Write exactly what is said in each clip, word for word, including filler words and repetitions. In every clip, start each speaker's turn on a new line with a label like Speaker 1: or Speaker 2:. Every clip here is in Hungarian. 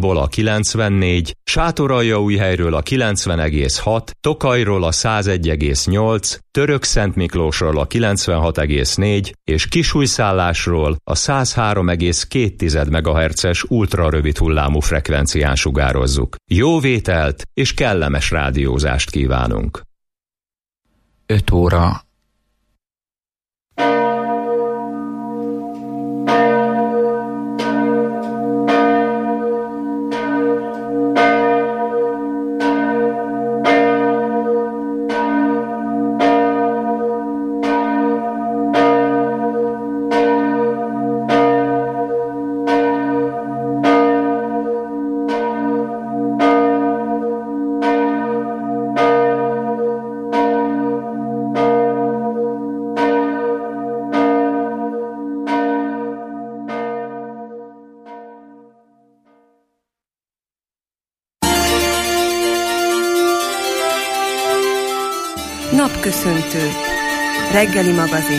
Speaker 1: Balatonból a kilencvennégy, Sátoraljaújhelyről a kilencven egész hat, Tokajról a száz egy egész nyolc, Törökszentmiklósról a kilencvenhat egész négy és Kisújszállásról a száz három egész két megahertzes ultrarövid hullámú frekvencián sugározzuk. Jó vételt és kellemes rádiózást kívánunk!
Speaker 2: öt óra.
Speaker 3: Napköszöntő. Reggeli magazin.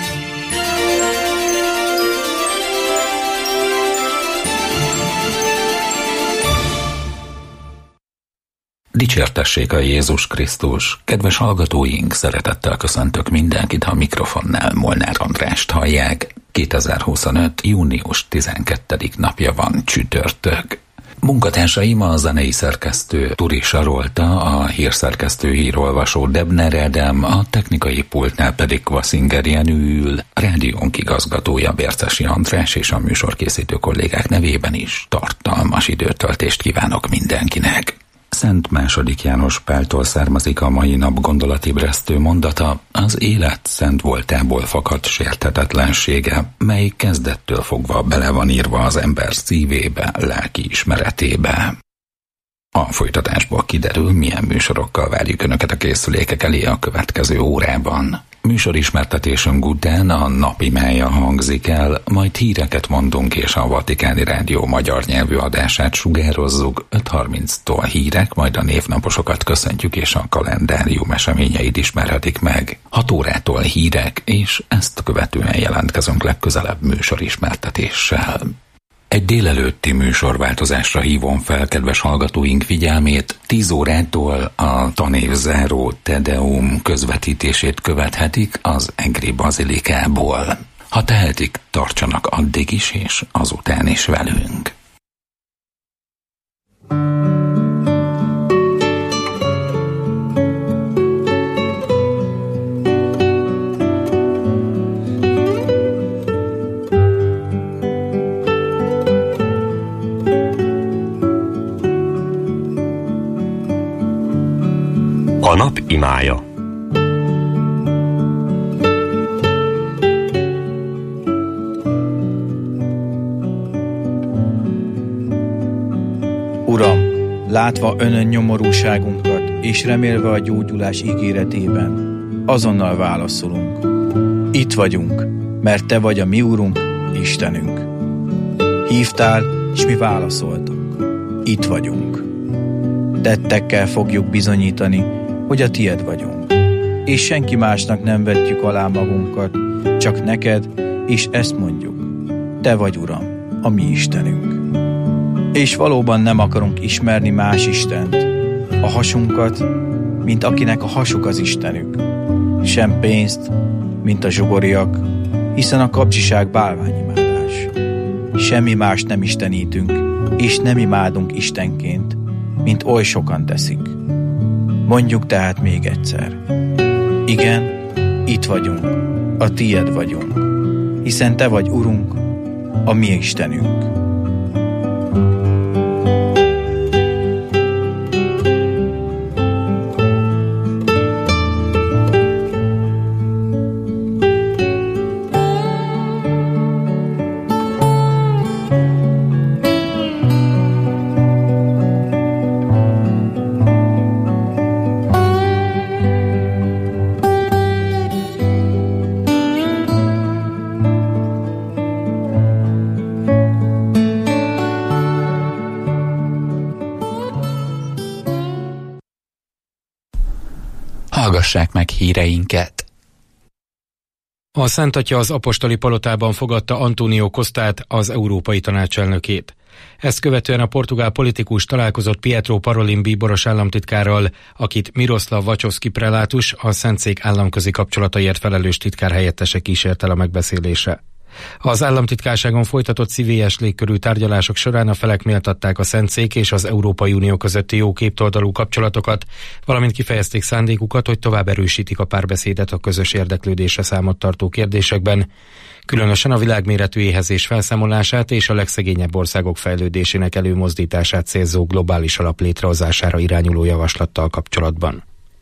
Speaker 2: Dicsértessék a Jézus Krisztus! Kedves hallgatóink, szeretettel köszöntök mindenkit, ha a mikrofonnál Molnár Andrást hallják. kétezer-huszonöt. június tizenkettedik napja van, csütörtök. Munkatársaim a zenei szerkesztő Turi Sarolta, a hírszerkesztő hírolvasó Debner Ádám, a technikai pultnál pedig Kvaszinger Jenő ül, a rádiónk igazgatója Bércesi András és a műsorkészítő kollégák nevében is tartalmas időtöltést kívánok mindenkinek. Szent második János Páltól származik a mai nap gondolatébresztő mondata, az élet szent voltából fakadt sérthetetlensége, mely kezdettől fogva bele van írva az ember szívébe, lelki ismeretébe. A folytatásból kiderül, milyen műsorokkal várjuk Önöket a készülékek elé a következő órában. Műsorismertetésünk után a napimája hangzik el, majd híreket mondunk és a Vatikáni Rádió magyar nyelvű adását sugározzuk, öt harminctól hírek, majd a névnaposokat köszöntjük és a kalendárium eseményeit ismerhetik meg. hat órától hírek, és ezt követően jelentkezünk legközelebb műsorismertetéssel. Egy délelőtti műsorváltozásra hívom fel kedves hallgatóink figyelmét. tíz órától a tanévzáró Tedeum közvetítését követhetik az Egri Bazilikából. Ha tehetik, tartsanak addig is és azután is velünk.
Speaker 4: A nap imája.
Speaker 5: Uram, látva Önön nyomorúságunkat, és remélve a gyógyulás ígéretében, azonnal válaszolunk. Itt vagyunk, mert Te vagy a mi Urunk, Istenünk. Hívtál, és mi válaszoltunk. Itt vagyunk. Tettekkel fogjuk bizonyítani, hogy a Tied vagyunk. És senki másnak nem vetjük alá magunkat, csak neked, és ezt mondjuk. Te vagy, Uram, a mi Istenünk. És valóban nem akarunk ismerni más istent, a hasunkat, mint akinek a hasuk az Istenük. Sem pénzt, mint a zsugoriak, hiszen a kapcsiság bálványimádás. Semmi más nem istenítünk, és nem imádunk Istenként, mint oly sokan teszik. Mondjuk tehát még egyszer. Igen, itt vagyunk, a Tied vagyunk, hiszen Te vagy Urunk, a mi Istenünk.
Speaker 2: Hallgassák meg híreinket!
Speaker 6: A Szent Atya az apostoli palotában fogadta António Costát, az Európai Tanács elnökét. Ezt követően a portugál politikus találkozott Pietro Parolin bíboros államtitkárral, akit Miroslav Vacsovszki prelátus, a Szentszék államközi kapcsolataiért felelős titkár helyettese kísért el a megbeszélésre. Az államtitkárságon folytatott szívélyes légkörű tárgyalások során a felek méltatták a Szentszék és az Európai Unió közötti jó kétoldalú kapcsolatokat, valamint kifejezték szándékukat, hogy tovább erősítik a párbeszédet a közös érdeklődésre számot tartó kérdésekben, különösen a világméretű éhezés felszámolását és a legszegényebb országok fejlődésének előmozdítását célzó globális alap létrehozására irányuló javaslattal kapcsolatban.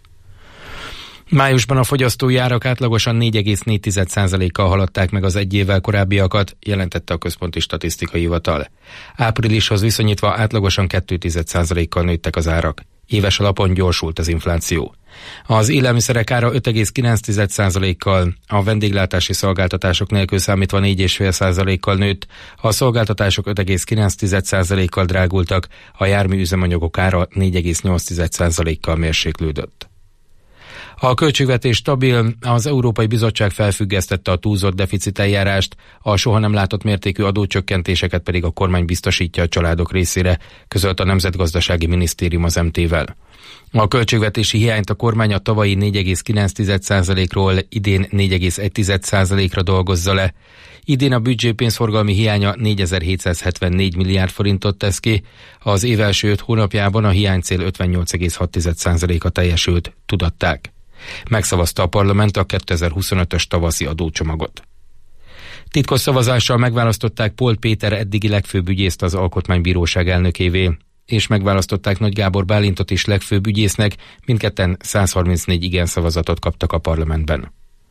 Speaker 6: Májusban a fogyasztói árak átlagosan négy egész négy százalékkal haladták meg az egy évvel korábbiakat, jelentette a Központi Statisztikai Hivatal. Áprilishoz viszonyítva átlagosan két százalékkal nőttek az árak. Éves alapon gyorsult az infláció. Az élelmiszerek ára öt egész kilenc százalékkal, a vendéglátási szolgáltatások nélkül számítva négy egész öt százalékkal nőtt, a szolgáltatások öt egész kilenc százalékkal drágultak, a járműüzemanyagok ára négy egész nyolc százalékkal mérséklődött. A költségvetés stabil, az Európai Bizottság felfüggesztette a túlzott deficit eljárást, a soha nem látott mértékű adócsökkentéseket pedig a kormány biztosítja a családok részére, közölt a Nemzetgazdasági Minisztérium az em té-vel. A költségvetési hiányt a kormány a tavalyi négy egész kilenc százalékról idén négy egész egy százalékra dolgozza le. Idén a büdzsé pénzforgalmi hiánya négyezer-hétszázhetvennégy milliárd forintot tesz ki, az év első öt hónapjában a hiánycél ötvennyolc egész hat százaléka teljesült, tudatták. Megszavazta a parlament a kétezer-huszonötös tavaszi adócsomagot. Titkos szavazással megválasztották Polt Péter eddigi legfőbb ügyészt az Alkotmánybíróság elnökévé, és megválasztották Nagy Gábor Bálintot is legfőbb ügyésznek, mindketten száz harmincnégy igen szavazatot kaptak a parlamentben.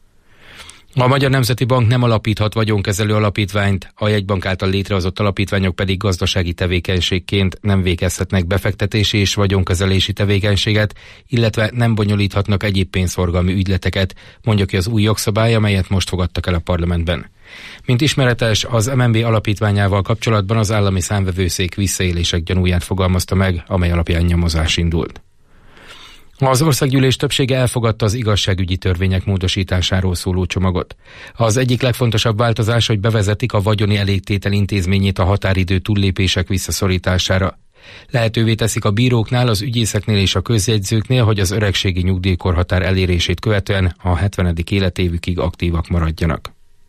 Speaker 6: A Magyar Nemzeti Bank nem alapíthat vagyonkezelő alapítványt, a jegybank által létrehozott alapítványok pedig gazdasági tevékenységként nem végezhetnek befektetési és vagyonkezelési tevékenységet, illetve nem bonyolíthatnak egyéb pénzforgalmi ügyleteket, mondja ki az új jogszabály, amelyet most fogadtak el a parlamentben. Mint ismeretes, az em en bé alapítványával kapcsolatban az állami számvevőszék visszaélések gyanúját fogalmazta meg, amely alapján nyomozás indult. Az országgyűlés többsége elfogadta az igazságügyi törvények módosításáról szóló csomagot. Az egyik legfontosabb változás, hogy bevezetik a vagyoni elégtétel intézményét a határidő túllépések visszaszorítására. Lehetővé teszik a bíróknál, az ügyészeknél és a közjegyzőknél, hogy az öregségi nyugdíjkorhatár elérését követően a hetvenedik életévükig aktívak maradjanak.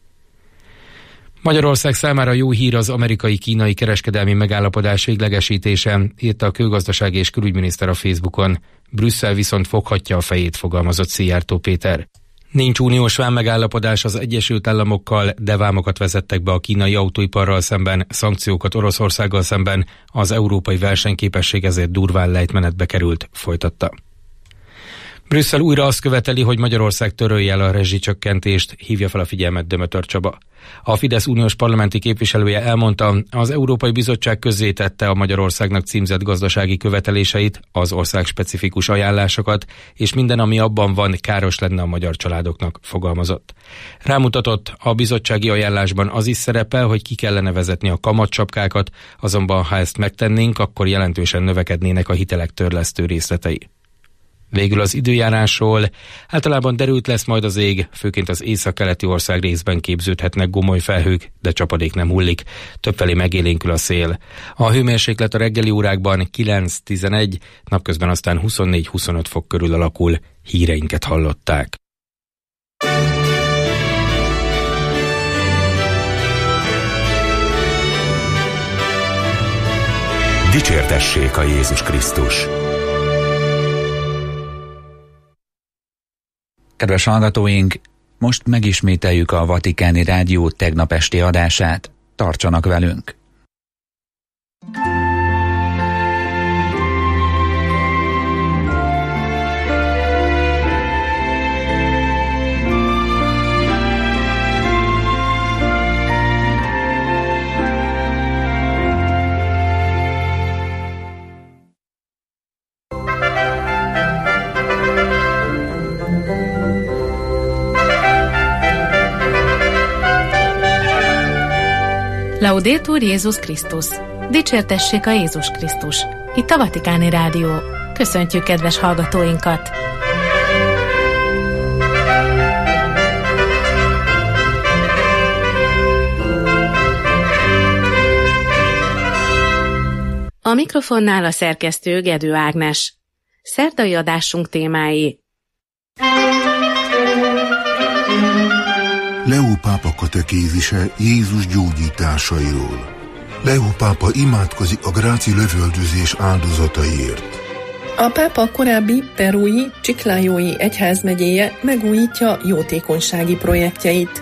Speaker 6: Magyarország számára jó hír az amerikai-kínai kereskedelmi megállapodás véglegesítése, írta a külgazdasági és külügyminiszter a Facebookon. Brüsszel viszont foghatja a fejét, fogalmazott Szijjártó Péter. Nincs uniós vámmegállapodás az Egyesült Államokkal, de vámokat vezettek be a kínai autóiparral szemben, szankciókat Oroszországgal szemben, az európai versenyképesség ezért durván lejtmenetbe került, folytatta. Brüsszel újra azt követeli, hogy Magyarország törölje el a rezsicsökkentést, hívja fel a figyelmet Dömötör Csaba. A Fidesz uniós parlamenti képviselője elmondta, az Európai Bizottság közzétette a Magyarországnak címzett gazdasági követeléseit, az ország specifikus ajánlásokat, és minden, ami abban van, káros lenne a magyar családoknak, fogalmazott. Rámutatott, a bizottsági ajánlásban az is szerepel, hogy ki kellene vezetni a kamatsapkákat, azonban ha ezt megtennénk, akkor jelentősen növekednének a hitelek törlesztő részletei. Végül az időjárásról. Általában derült lesz majd az ég, főként az északkeleti ország részben képződhetnek gomoly felhők, de csapadék nem hullik. Többfelé megélénkül a szél. A hőmérséklet a reggeli órákban kilenc-tizenegy, napközben aztán huszonnégy-huszonöt fok körül alakul. Híreinket hallották.
Speaker 4: Dicsértessék a Jézus Krisztus!
Speaker 2: Kedves hallgatóink, most megismételjük a Vatikáni Rádió tegnap esti adását. Tartsanak velünk!
Speaker 7: Laudetur Jézus Krisztus! Dicsértessék a Jézus Krisztus! Itt a Vatikáni Rádió. Köszöntjük kedves hallgatóinkat! A mikrofonnál a szerkesztő Gedő Ágnes. Szerdai adásunk témái:
Speaker 8: Leó pápa katekézise Jézus gyógyításairól. Leó pápa imádkozik a gráci lövöldözés áldozataiért.
Speaker 9: A pápa korábbi perui, Chiclajói egyházmegyéje megújítja jótékonysági projektjeit.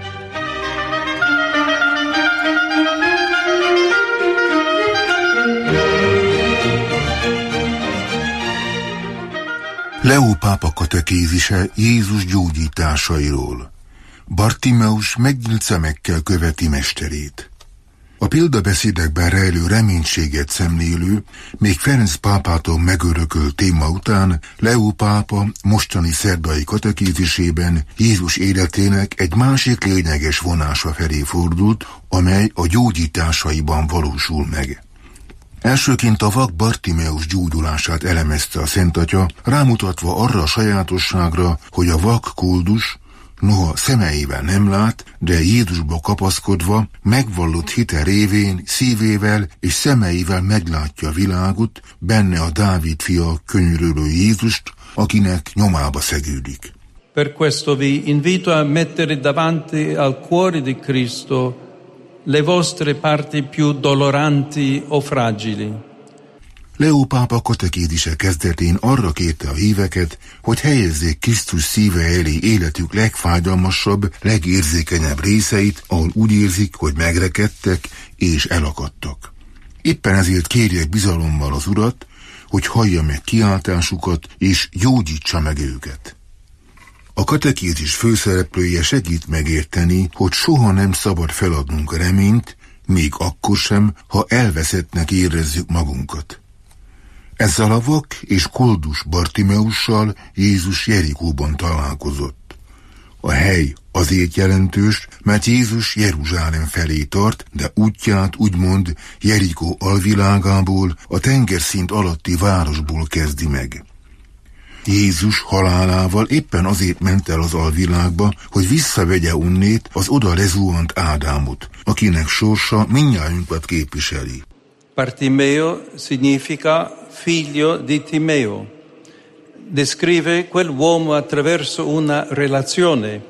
Speaker 8: Leó pápa katekézise Jézus gyógyításairól. Bartimeus megnyílt szemekkel követi mesterét. A példabeszédekben rejlő reménységet szemlélő, még Ferenc pápától megörökölt téma után Leó pápa mostani szerdai katekézisében Jézus életének egy másik lényeges vonása felé fordult, amely a gyógyításaiban valósul meg. Elsőként a vak Bartimeus gyógyulását elemezte a Szent Atya, rámutatva arra a sajátosságra, hogy a vak koldus, noha szemeivel nem lát, de Jézusba kapaszkodva, megvallott hite révén, szívével és szemeivel meglátja a világot, benne a Dávid fia könyörülő Jézust, akinek nyomába szegődik.
Speaker 10: Per questo vi invito a mettere davanti al cuore di Cristo le vostre parti più doloranti o fragili.
Speaker 8: Leó pápa katekézise kezdetén arra kérte a híveket, hogy helyezzék Krisztus szíve elé életük legfájdalmasabb, legérzékenyebb részeit, ahol úgy érzik, hogy megrekedtek és elakadtak. Éppen ezért kérjek bizalommal az Urat, hogy hallja meg kiáltásukat és gyógyítsa meg őket. A katekézis főszereplője segít megérteni, hogy soha nem szabad feladnunk a reményt, még akkor sem, ha elveszettnek érezzük magunkat. Ezzel a vak és koldus Bartimeussal Jézus Jerikóban találkozott. A hely azért jelentős, mert Jézus Jeruzsálem felé tart, de útját úgymond Jerikó alvilágából, a tengerszint alatti városból kezdi meg. Jézus halálával éppen azért ment el az alvilágba, hogy visszavegye onnét az oda lezuhant Ádámot, akinek sorsa mindnyájunkat képviseli.
Speaker 10: Bartimeo significa figlio di Timeo. Descrive quell'uomo attraverso una relazione.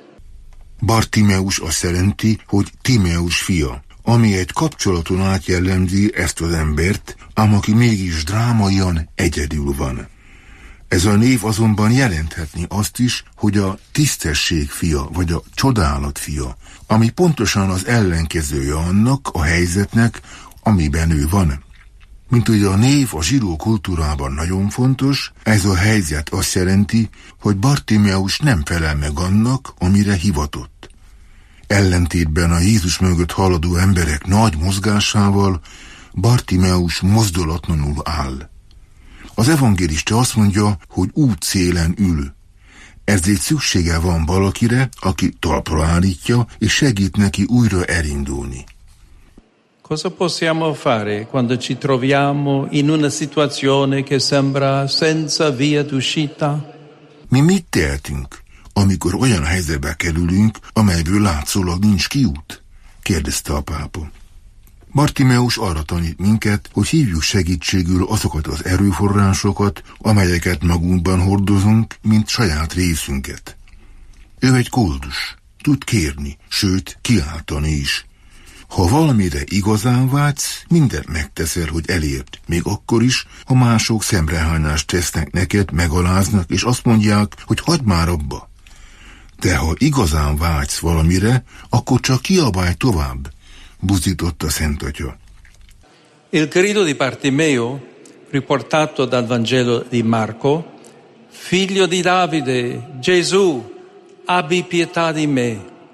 Speaker 8: Bartimeus azt jelenti, hogy Timeus fia, ami egy kapcsolaton át jellemzi ezt az embert, ám aki mégis drámaian egyedül van. Ez a név azonban jelenthetni azt is, hogy a tisztesség fia, vagy a csodálat fia, ami pontosan az ellenkezője annak a helyzetnek, amiben ő van. Mint hogy a név a zsidó kultúrában nagyon fontos, ez a helyzet azt jelenti, hogy Bartimeus nem felel meg annak, amire hivatott. Ellentétben a Jézus mögött haladó emberek nagy mozgásával Bartimeus mozdulatlanul áll. Az evangélista azt mondja, hogy útszélen ül. Ezért szüksége van valakire, aki talpra állítja és segít neki újra elindulni.
Speaker 10: Cosa possiamo fare quando ci troviamo in una situazione che sembra senza via d'uscita?
Speaker 8: Mi mit tehetünk, amikor olyan helyzetbe kerülünk, amelyből látszólag nincs kiút? Kérdezte a pápa. Bartimeus arra tanít minket, hogy hívjuk segítségül azokat az erőforrásokat, amelyeket magunkban hordozunk, mint saját részünket. Ő egy koldus, tud kérni, sőt kiáltani is. Ha valamire igazán vágysz, mindent megteszel, hogy elérd, még akkor is, ha mások szemrehányást tesznek neked, megaláznak, és azt mondják, hogy hagyd már abba. De ha igazán vágysz valamire, akkor csak kiabálj tovább, buzdított a Szent Atya.
Speaker 10: Il grido di Bartimeo, riportato dal Vangelo di Marco, figlio di Davide, Gesù, abbi pietà di me.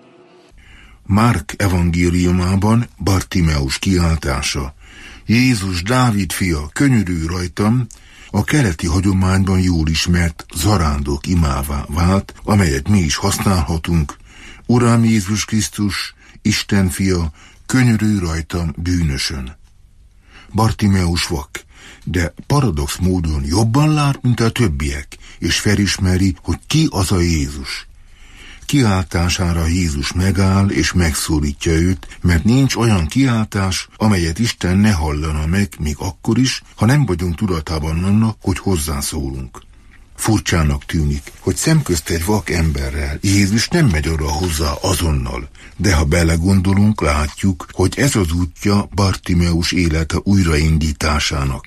Speaker 8: Márk evangéliumában Bartimeus kiáltása, Jézus Dávid fia, könyörülj rajtam, a keleti hagyományban jól ismert zarándok imává vált, amelyet mi is használhatunk. Uram Jézus Krisztus, Isten fia, könyörülj rajtam bűnösön. Bartimeus vak, de paradox módon jobban lát, mint a többiek, és felismeri, hogy ki az a Jézus. Kiáltására Jézus megáll és megszólítja őt, mert nincs olyan kiáltás, amelyet Isten ne hallana meg, még akkor is, ha nem vagyunk tudatában annak, hogy hozzászólunk. Furcsának tűnik, hogy szemközt egy vak emberrel Jézus nem megy oda hozzá azonnal, de ha belegondolunk, látjuk, hogy ez az útja Bartimeus élete újraindításának.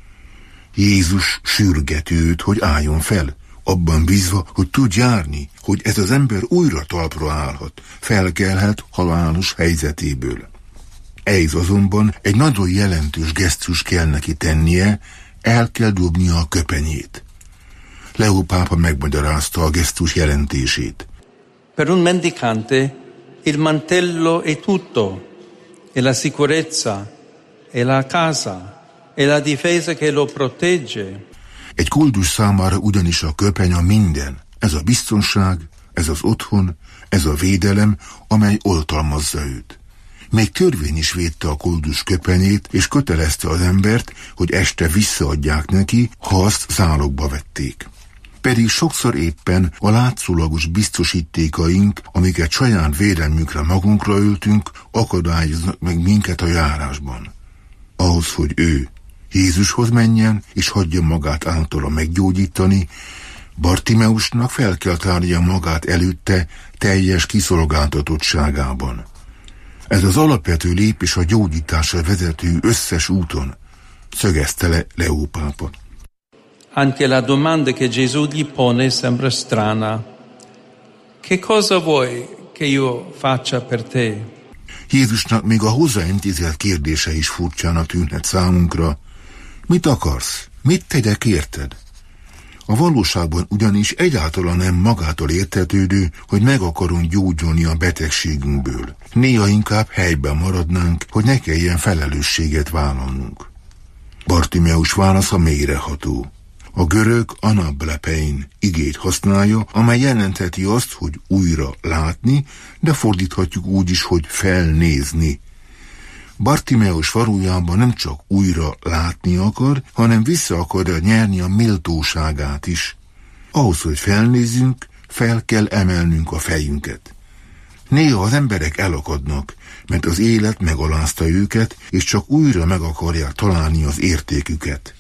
Speaker 8: Jézus sürget őt, hogy álljon fel, abban bízva, hogy tud járni, hogy ez az ember újra talpra állhat, felkelhet halálos helyzetéből. Ez azonban egy nagyon jelentős gesztus kell neki tennie, el kell dobnia a köpenyét. Leó pápa megmagyarázta a gesztus jelentését.
Speaker 10: Per un mendicante il mantello è tutto, è la sicurezza, è la casa, è la difesa che lo protegge.
Speaker 8: Egy koldus számára ugyanis a köpeny a minden. Ez a biztonság, ez az otthon, ez a védelem, amely oltalmazza őt. Még törvény is védte a koldus köpenyét, és kötelezte az embert, hogy este visszaadják neki, ha azt zálogba vették. Pedig sokszor éppen a látszólagos biztosítékaink, amiket saját védelmünkre magunkra öltünk, akadályoznak meg minket a járásban. Ahhoz, hogy ő Jézushoz menjen, és hagyja magát általa meggyógyítani, Bartimeusnak fel kell tárnia magát előtte teljes kiszolgáltatottságában. Ez az alapvető lépés a gyógyításra vezető összes úton, szögezte le Leó pápa.
Speaker 10: Anche la domanda che Gesù gli pone sembra strana. Che cosa vuoi che io faccia per te?
Speaker 8: Jézusnak még a hozzáintézett kérdése is furcsának tűnhet számunkra. Mit akarsz? Mit tegyek érted? A valóságban ugyanis egyáltalán nem magától értetődő, hogy meg akarunk gyógyulni a betegségünkből. Néha inkább helyben maradnánk, hogy ne kelljen felelősséget vállalnunk. Bartimeus válasza mélyreható. A görög anablepein igét használja, amely jelentheti azt, hogy újra látni, de fordíthatjuk úgy is, hogy felnézni. Bartimeus valójában nem csak újra látni akar, hanem vissza akarja nyerni a méltóságát is. Ahhoz, hogy felnézzünk, fel kell emelnünk a fejünket. Néha az emberek elakadnak, mert az élet megalázta őket, és csak újra meg akarják találni az értéküket.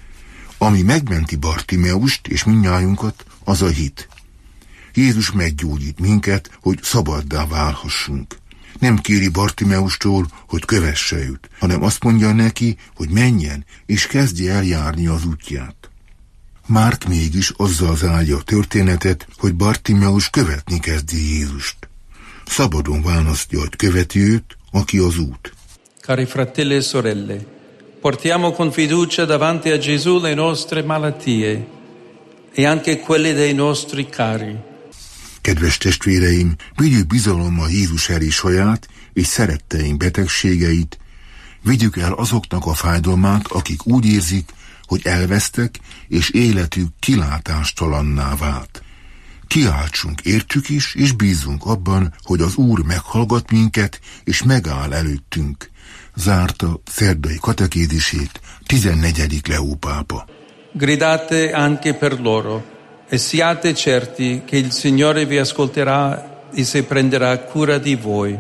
Speaker 8: Ami megmenti Bartimeust és mindnyájunkat, az a hit. Jézus meggyógyít minket, hogy szabaddá válhassunk. Nem kéri Bartimeustól, hogy kövesse őt, hanem azt mondja neki, hogy menjen és kezdje el járni az útját. Márk mégis azzal zárja a történetet, hogy Bartimeus követni kezdi Jézust. Szabadon választja, hogy követi őt, aki az út.
Speaker 10: Cari fratelli e sorelle, portiamo con fiducia davanti a Gesù le nostre malattie e anche quelle dei nostri cari.
Speaker 8: Kedves testvéreim, vigyük bizalommal Jézus elé saját és szeretteink betegségeit, vigyük el azoknak a fájdalmát, akik úgy érzik, hogy elvesztek, és életük kilátástalanná vált. Kiáltsunk értük is, és bízzunk abban, hogy az Úr meghallgat minket, és megáll előttünk. Zárta szerdai katekézisét tizennegyedik Leó pápa.
Speaker 10: Gridate anche per loro e siate certi che il Signore vi ascolterà e si prenderà cura di voi.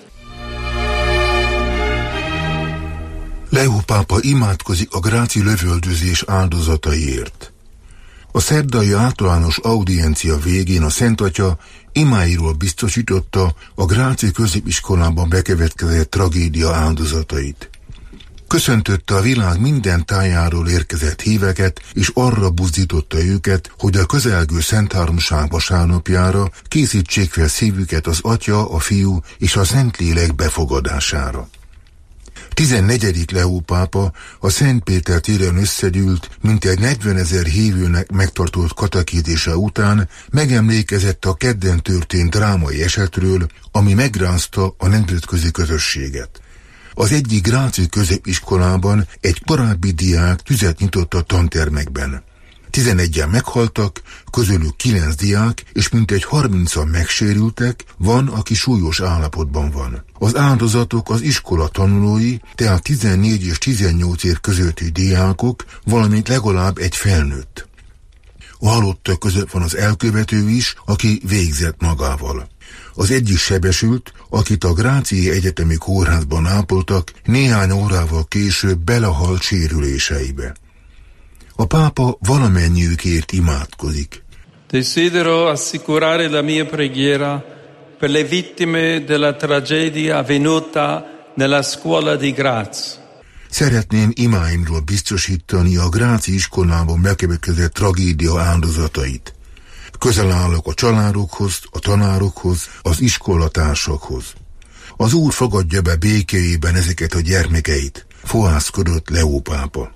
Speaker 8: Leó pápa imádkozik a gráci lövöldözés áldozataiért. A szerdai általános audiencia végén a Szent Atya imáiról biztosította a gráci középiskolában bekövetkezett tragédia áldozatait. Köszöntötte a világ minden tájáról érkezett híveket, és arra buzdította őket, hogy a közelgő Szentháromság vasárnapjára készítsék fel szívüket az Atya, a Fiú és a Szentlélek befogadására. tizennegyedik Leó pápa a Szent Péter téren összegyűlt, mintegy negyvenezer hívőnek megtartott katekézise után megemlékezett a kedden történt drámai esetről, ami megrázta a nemzetközi közösséget. Az egyik gráci középiskolában egy korábbi diák tüzet nyitott a tantermekben. Tizenegyen meghaltak, közülük kilenc diák, és mintegy harmincan megsérültek, van, aki súlyos állapotban van. Az áldozatok az iskola tanulói, tehát tizennégy és tizennyolc év közötti diákok, valamint legalább egy felnőtt. A halottak között van az elkövető is, aki végzett magával. Az egyik sebesült, akit a Gráciai Egyetemi Kórházban ápoltak, néhány órával később belehalt sérüléseibe. A pápa valamennyiükért imádkozik.
Speaker 10: Desidero assicurare la mia preghiera per le vittime della tragedia avvenuta nella scuola di Graz.
Speaker 8: Szeretném imáimról biztosítani a Gráci iskolában bekövetkezett tragédia áldozatait. Közel állok a családokhoz, a tanárokhoz, az iskolatársakhoz. Az Úr fogadja be békéjében ezeket a gyermekeit, fohászkodott Leó pápa.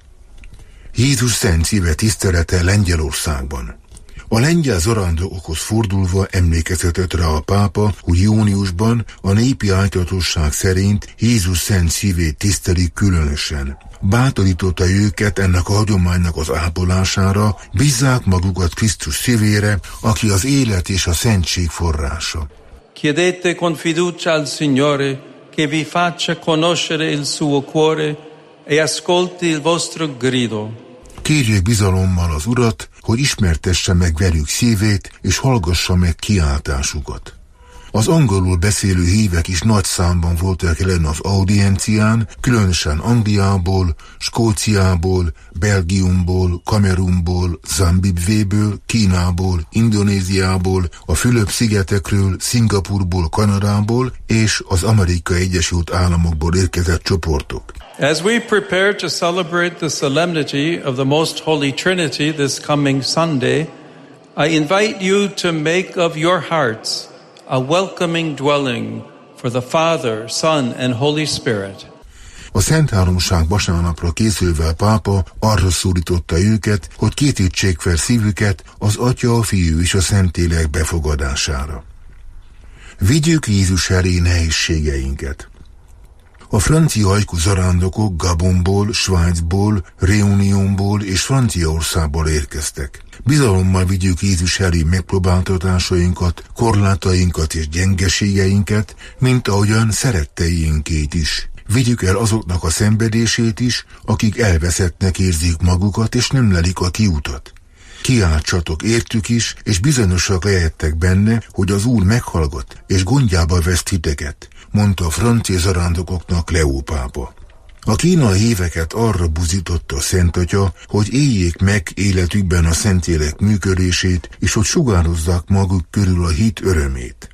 Speaker 8: Jézus szent szíve tisztelete Lengyelországban. A lengyel zarándokokhoz fordulva emlékeztetett rá a pápa, hogy júniusban a népi ájtatosság szerint Jézus szent szívét tisztelik különösen. Bátorította őket ennek a hagyománynak az ápolására, bízzák magukat Krisztus szívére, aki az élet és a szentség forrása.
Speaker 10: Chiedete con fiducia al Signore che vi faccia conoscere il suo cuore e ascolti il vostro grido.
Speaker 8: Kérjék bizalommal az Urat, hogy ismertesse meg velük szívét, és hallgassa meg kiáltásukat. Az angolul beszélő hívek is nagy számban voltak jelen az audiencián, különösen Angliából, Skóciából, Belgiumból, Kamerunból, Zimbabwéből, Kínából, Indonéziából, a Fülöp-szigetekről, Szingapurból, Kanadából és az Amerikai Egyesült Államokból érkezett csoportok.
Speaker 10: As we prepare to celebrate the solemnity of the Most Holy Trinity this coming Sunday, I invite you to make of your hearts a welcoming dwelling for the Father, Son and Holy Spirit.
Speaker 8: A Szent Háromság vasárnapra készülve a pápa arra szólította őket, hogy kétítsék fel szívüket az Atya, a Fiú és a Szentlélek befogadására. Vigyük Jézus elé nehézségeinket. A francia ajkú zarándokok Gabonból, Svájcból, Réunionból és Franciaországból érkeztek. Bizalommal vigyük Jézus elé megpróbáltatásainkat, korlátainkat és gyengeségeinket, mint ahogyan szeretteinkét is. Vigyük el azoknak a szenvedését is, akik elveszettnek érzik magukat és nem lelik a kiutat. Kiáltsatok értük is, és bizonyosak lehettek benne, hogy az Úr meghallgat, és gondjába vesz titeket, mondta a francia zarándokoknak Leó pápa. A kínai híveket arra buzította a Szent Atya, hogy éljék meg életükben a Szentlélek működését, és hogy sugározzák maguk körül a hit örömét.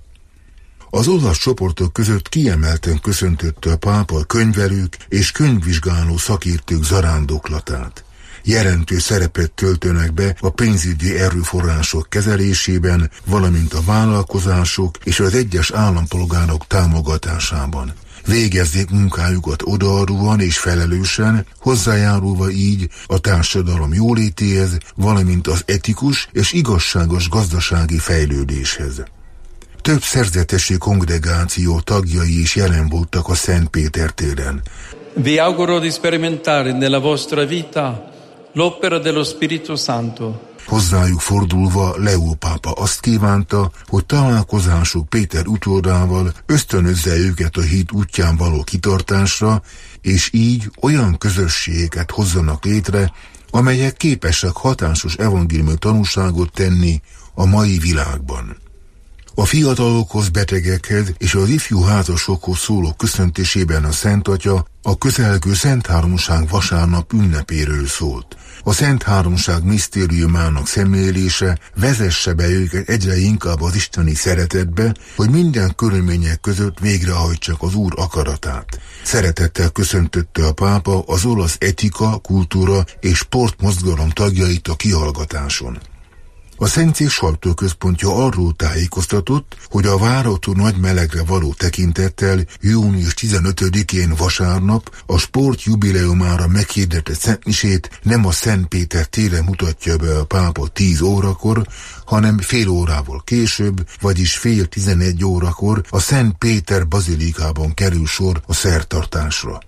Speaker 8: Az olasz csoportok között kiemelten köszöntötte a pápa a könyvelők és könyvvizsgáló szakértők zarándoklatát. Jelentős szerepet töltenek be a pénzügyi erőforrások kezelésében, valamint a vállalkozások és az egyes állampolgárok támogatásában. Végezzék munkájukat odaadóan és felelősen, hozzájárulva így a társadalom jólétéhez, valamint az etikus és igazságos gazdasági fejlődéshez. Több szerzetesi kongregáció tagjai is jelen voltak a Szent Péter téren.
Speaker 10: Vi auguro di sperimentare nella vostra vita l'opera dello Spirito Santo.
Speaker 8: Hozzájuk fordulva Leó pápa azt kívánta, hogy találkozásuk Péter utódával ösztönözze őket a hit útján való kitartásra, és így olyan közösségeket hozzanak létre, amelyek képesek hatásos evangéliumi tanúságot tenni a mai világban. A fiatalokhoz, betegekhez és az ifjú házasokhoz szóló köszöntésében a Szent Atya a közelgő Szent Háromság vasárnap ünnepéről szólt. A Szent Háromság misztériumának szemlélése vezesse be őket egyre inkább az isteni szeretetbe, hogy minden körülmények között végrehajtsak az Úr akaratát. Szeretettel köszöntötte a pápa az olasz etika, kultúra és sportmozgalom tagjait a kihallgatáson. A Szentszék sajtóközpontja arról tájékoztatott, hogy a várható nagy melegre való tekintettel június tizenötödikén vasárnap a sport jubileumára meghirdetett szentmisét nem a Szent Péter téren mutatja be a pápa tíz órakor, hanem fél órával később, vagyis fél tizenegy órakor a Szent Péter bazilikában kerül sor a szertartásra.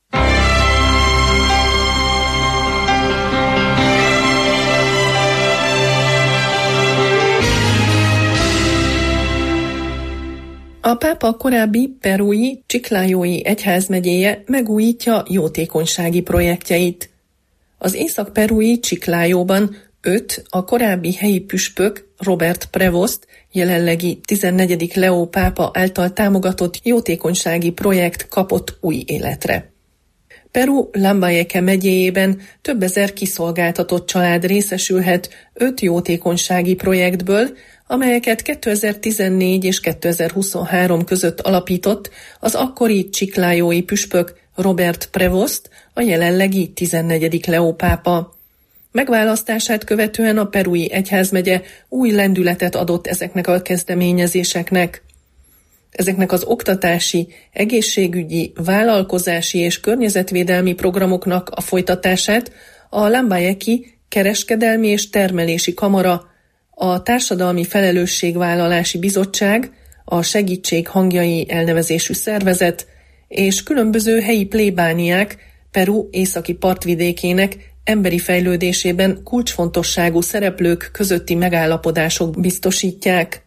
Speaker 9: A pápa korábbi perui, Chiclajói egyházmegyéje megújítja jótékonysági projektjeit. Az észak-perui Chiclajóban Öt a korábbi helyi püspök Robert Prevost, jelenlegi tizennegyedik Leó pápa által támogatott jótékonysági projekt kapott új életre. Peru Lambayeque megyéjében több ezer kiszolgáltatott család részesülhet öt jótékonysági projektből, amelyeket kétezer-tizennégy és kétezer-huszonhárom között alapított az akkori chiclayói püspök Robert Prevost, a jelenlegi tizennegyedik Leó pápa. Megválasztását követően a perui egyházmegye új lendületet adott ezeknek a kezdeményezéseknek. Ezeknek az oktatási, egészségügyi, vállalkozási és környezetvédelmi programoknak a folytatását a Lambayeque Kereskedelmi és Termelési Kamara, a Társadalmi Felelősségvállalási Bizottság, a Segítség Hangjai elnevezésű szervezet és különböző helyi plébániák Peru északi partvidékének emberi fejlődésében kulcsfontosságú szereplők közötti megállapodások biztosítják.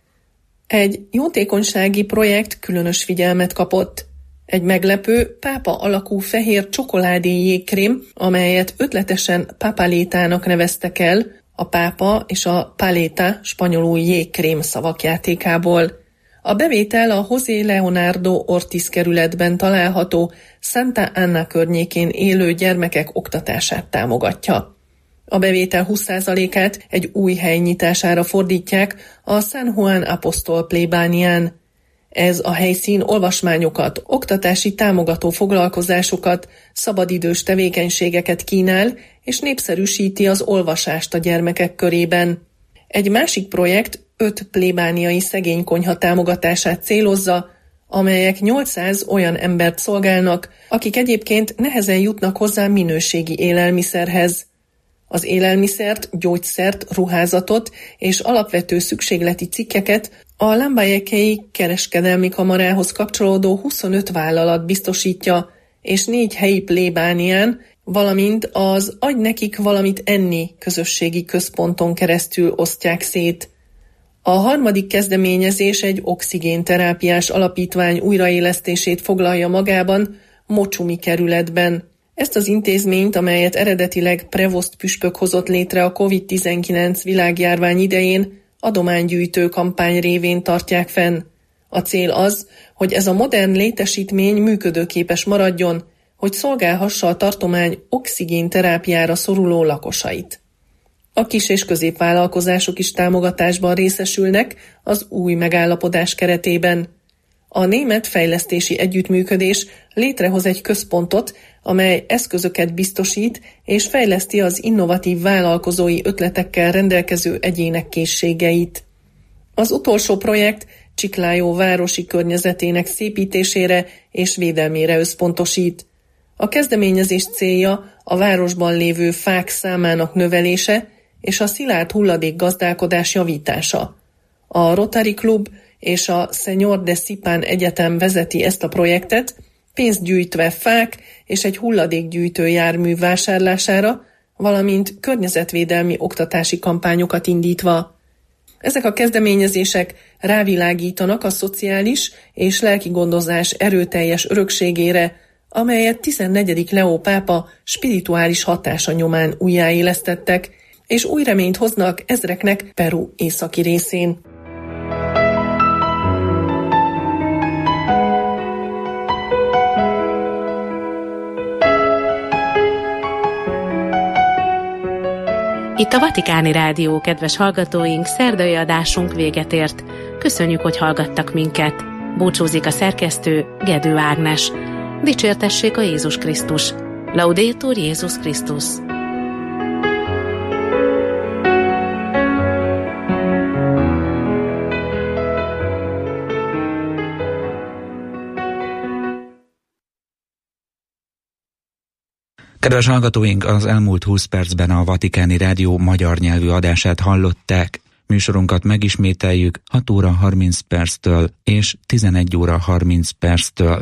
Speaker 9: Egy jótékonysági projekt különös figyelmet kapott. Egy meglepő, pápa alakú fehér csokoládé jégkrém, amelyet ötletesen papalétának neveztek el, a pápa és a paleta spanyolul jégkrém szavak játékából. A bevétel a José Leonardo Ortiz kerületben található Santa Anna környékén élő gyermekek oktatását támogatja. A bevétel húsz százalékát egy új hely nyitására fordítják a San Juan Apostol plébánián. Ez a helyszín olvasmányokat, oktatási támogató foglalkozásokat, szabadidős tevékenységeket kínál, és népszerűsíti az olvasást a gyermekek körében. Egy másik projekt öt plébániai szegénykonyha támogatását célozza, amelyek nyolcszáz olyan embert szolgálnak, akik egyébként nehezen jutnak hozzá minőségi élelmiszerhez. Az élelmiszert, gyógyszert, ruházatot és alapvető szükségleti cikkeket a Lambayeque-i Kereskedelmi Kamarához kapcsolódó huszonöt vállalat biztosítja, és négy helyi plébánián, valamint az Adj nekik valamit enni közösségi központon keresztül osztják szét. A harmadik kezdeményezés egy oxigénterápiás alapítvány újraélesztését foglalja magában Mocsumi kerületben. Ezt az intézményt, amelyet eredetileg Prevost püspök hozott létre a kovid tizenkilenc világjárvány idején, adománygyűjtő kampány révén tartják fenn. A cél az, hogy ez a modern létesítmény működőképes maradjon, hogy szolgálhassa a tartomány oxigénterápiára szoruló lakosait. A kis- és középvállalkozások is támogatásban részesülnek az új megállapodás keretében. A Német Fejlesztési Együttműködés létrehoz egy központot, amely eszközöket biztosít és fejleszti az innovatív vállalkozói ötletekkel rendelkező egyének készségeit. Az utolsó projekt Chiclayo városi környezetének szépítésére és védelmére összpontosít. A kezdeményezés célja a városban lévő fák számának növelése és a szilárd hulladék gazdálkodás javítása. A Rotary Club és a Señor de Sipán Egyetem vezeti ezt a projektet, pénzt gyűjtve fák és egy hulladékgyűjtő jármű vásárlására, valamint környezetvédelmi oktatási kampányokat indítva. Ezek a kezdeményezések rávilágítanak a szociális és lelki gondozás erőteljes örökségére, amelyet tizennegyedik Leó pápa spirituális hatása nyomán újjáélesztettek, és új reményt hoznak ezreknek Peru északi részén.
Speaker 7: Itt a Vatikáni Rádió, kedves hallgatóink, szerdai adásunk véget ért. Köszönjük, hogy hallgattak minket. Búcsúzik a szerkesztő, Gedő Ágnes. Dicsértessék a Jézus Krisztus. Laudetur Jézus Krisztus.
Speaker 2: Kedves hallgatóink, az elmúlt húsz percben a Vatikáni Rádió magyar nyelvű adását hallották. Műsorunkat megismételjük hat óra harminc perctől és tizenegy óra harminc perctől.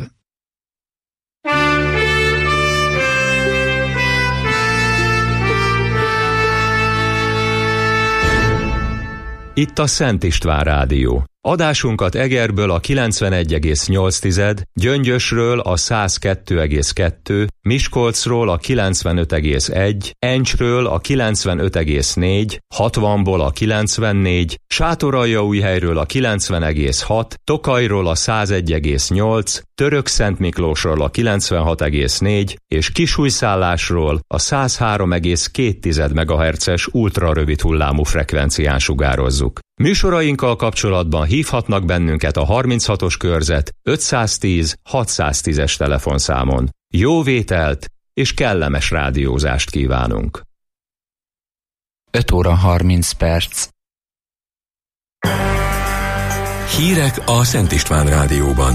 Speaker 1: Itt a Szent István Rádió, Adásunkat Egerből a kilencvenegy egész nyolc, Gyöngyösről a száz kettő egész kettő, Miskolcról a kilencvenöt egész egy, Encsről a kilencvenöt egész négy, hatvanból a kilencvennégy, Sátoraljaújhelyről a kilencven egész hat, Tokajról a száz egy egész nyolc, Törökszentmiklósról a kilencvenhat egész négy és Kisújszállásról a száz három egész két megahertzes ultrarövid hullámú frekvencián sugározzuk. Műsorainkkal kapcsolatban hívhatnak bennünket a harminchatos körzet ötszáztíz hatszáztízes telefonszámon. Jó vételt és kellemes rádiózást kívánunk!
Speaker 2: öt óra harminc perc.
Speaker 4: Hírek a Szent István Rádióban.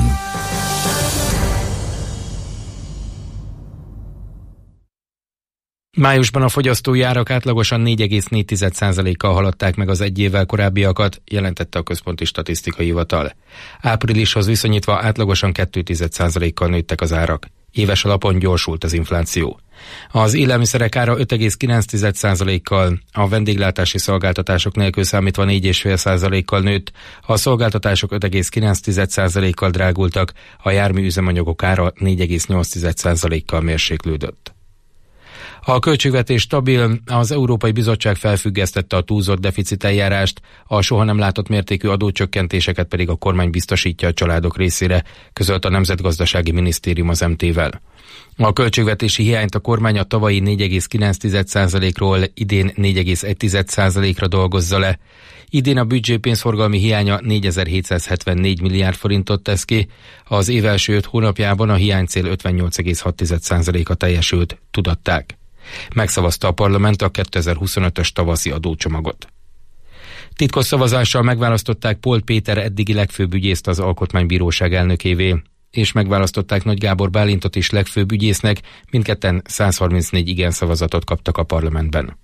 Speaker 6: Májusban a fogyasztói árak átlagosan négy egész négy százalékkal haladták meg az egy évvel korábbiakat, jelentette a Központi Statisztikai Hivatal. Áprilishoz viszonyítva átlagosan két százalékkal nőttek az árak. Éves alapon gyorsult az infláció. Az élelmiszerek ára öt egész kilenc százalékkal, a vendéglátási szolgáltatások nélkül számítva négy egész öt százalékkal nőtt, a szolgáltatások öt egész kilenc százalékkal drágultak, a járműüzemanyagok ára négy egész nyolc százalékkal mérséklődött. A költségvetés stabil, az Európai Bizottság felfüggesztette a túlzott deficit eljárást, a soha nem látott mértékű adócsökkentéseket pedig a kormány biztosítja a családok részére, közölt a Nemzetgazdasági Minisztérium az em té-vel. A költségvetési hiányt a kormány a tavalyi négy egész kilenc százalékról idén négy egész egy százalékra dolgozza le. Idén a büdzsé pénzforgalmi hiánya négyezer-hétszázhetvennégy milliárd forintot tesz ki, az év első öt hónapjában a hiánycél ötvennyolc egész hat százaléka teljesült, tudatták. Megszavazta a parlament a kétezer-huszonötös tavaszi adócsomagot. Titkos szavazással megválasztották Polt Péter eddigi legfőbb ügyészt az Alkotmánybíróság elnökévé, és megválasztották Nagy Gábor Bálintot is legfőbb ügyésznek, mindketten száz harmincnégy igen szavazatot kaptak a parlamentben.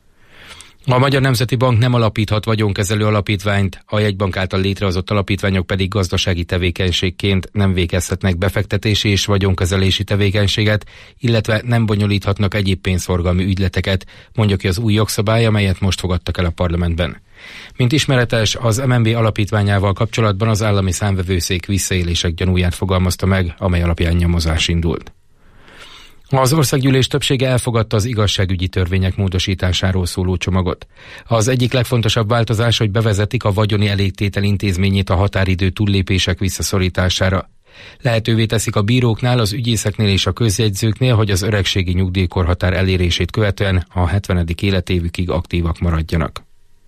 Speaker 6: A Magyar Nemzeti Bank nem alapíthat vagyonkezelő alapítványt, a jegybank által létrehozott alapítványok pedig gazdasági tevékenységként nem végezhetnek befektetési és vagyonkezelési tevékenységet, illetve nem bonyolíthatnak egyéb pénzforgalmi ügyleteket, mondja ki az új jogszabály, amelyet most fogadtak el a parlamentben. Mint ismeretes, az em en bé alapítványával kapcsolatban az állami számvevőszék visszaélések gyanúját fogalmazta meg, amely alapján nyomozás indult. Az országgyűlés többsége elfogadta az igazságügyi törvények módosításáról szóló csomagot. Az egyik legfontosabb változás, hogy bevezetik a vagyoni elégtétel intézményét a határidő túllépések visszaszorítására. Lehetővé teszik a bíróknál, az ügyészeknél és a közjegyzőknél, hogy az öregségi nyugdíjkorhatár elérését követően a hetvenedik életévükig aktívak maradjanak.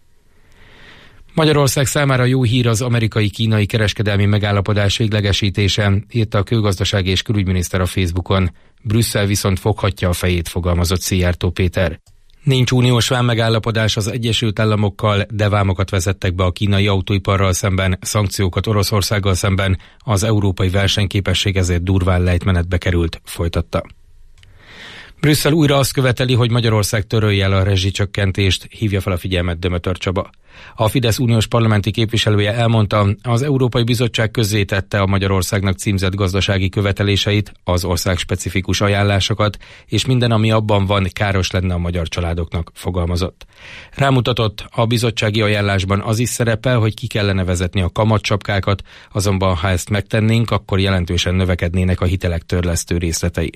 Speaker 6: Magyarország számára jó hír az amerikai-kínai kereskedelmi megállapodás véglegesítése, írta a külgazdasági és külügyminiszter a Facebookon. Brüsszel viszont foghatja a fejét, fogalmazott Szijjártó Péter. Nincs uniós vámmegállapodás az Egyesült Államokkal, de vámokat vezettek be a kínai autóiparral szemben, szankciókat Oroszországgal szemben, az európai versenyképesség ezért durván lejtmenetbe került, folytatta. Brüsszel újra azt követeli, hogy Magyarország törölje el a rezsicsökkentést, hívja fel a figyelmet Dömötör Csaba. A Fidesz uniós parlamenti képviselője elmondta, az Európai Bizottság közzétette a Magyarországnak címzett gazdasági követeléseit, az ország specifikus ajánlásokat, és minden, ami abban van, káros lenne a magyar családoknak, fogalmazott. Rámutatott, a bizottsági ajánlásban az is szerepel, hogy ki kellene vezetni a kamatcsapkákat, azonban ha ezt megtennénk, akkor jelentősen növekednének a hitelek törlesztő részletei.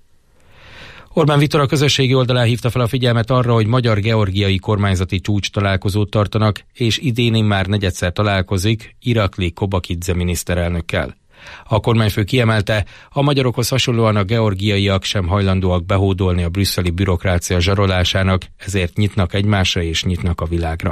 Speaker 6: Orbán Viktor a közösségi oldalán hívta fel a figyelmet arra, hogy magyar-georgiai kormányzati csúcs találkozót tartanak, és idén már negyedszer találkozik Irakli Kobakidze miniszterelnökkel. A kormányfő kiemelte, a magyarokhoz hasonlóan a georgiaiak sem hajlandóak behódolni a brüsszeli bürokrácia zsarolásának, ezért nyitnak egymásra és nyitnak a világra.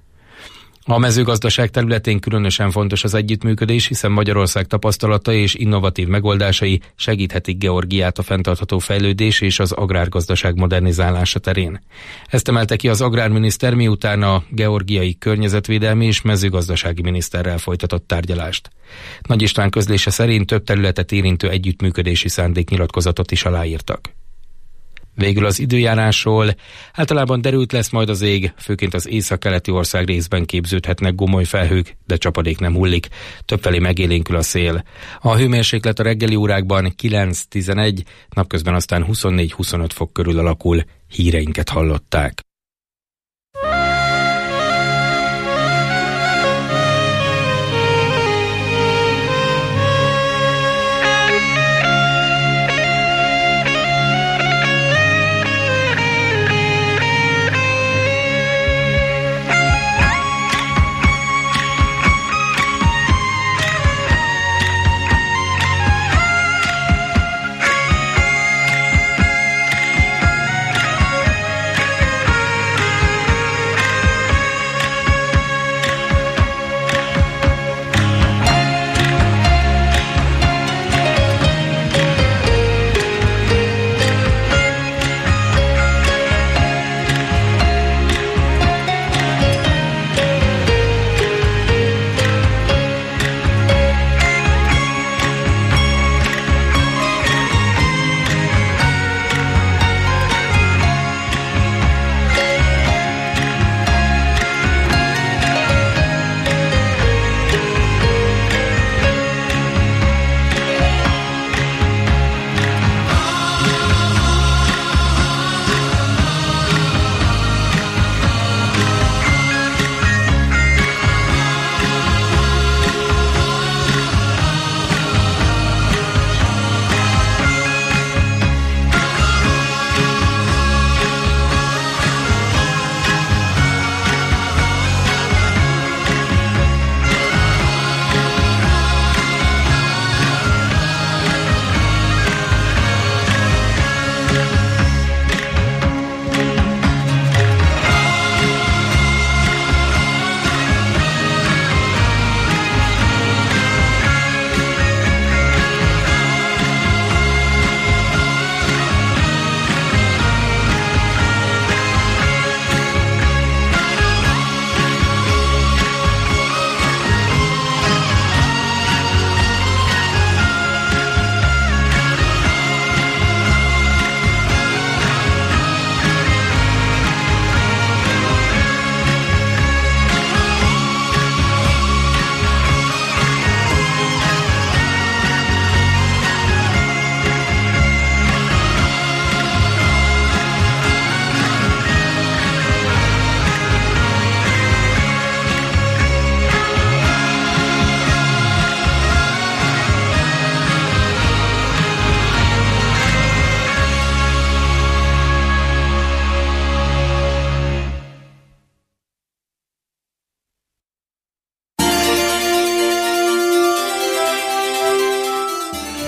Speaker 6: A mezőgazdaság területén különösen fontos az együttműködés, hiszen Magyarország tapasztalatai és innovatív megoldásai segíthetik Georgiát a fenntartható fejlődés és az agrárgazdaság modernizálása terén. Ezt emelte ki az agrárminiszter, miután a georgiai környezetvédelmi és mezőgazdasági miniszterrel folytatott tárgyalást. Nagy István közlése szerint több területet érintő együttműködési szándéknyilatkozatot is aláírtak. Végül az időjárásról. Általában derült lesz majd az ég, főként az északkeleti ország részben képződhetnek gomoly felhők, de csapadék nem hullik. Többfelé megélénkül a szél. A hőmérséklet a reggeli órákban kilenc-tizenegy, napközben aztán huszonnégy-huszonöt fok körül alakul. Híreinket hallották.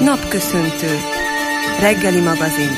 Speaker 3: Napköszöntő. Reggeli magazin.